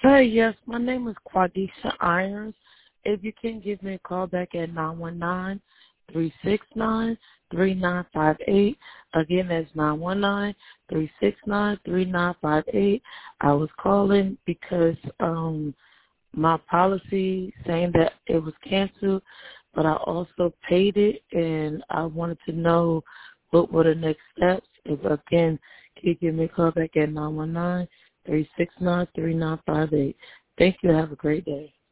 Hi, yes, my name is Quadisha Irons. If you can give me a call back at 919-369-3958. Again, that's 919-369-3958. I was calling because my policy saying that it was canceled, but I also paid it, and I wanted to know what were the next steps. If again, can you give me a call back at 919-369-3958. Thank you. Have a great day.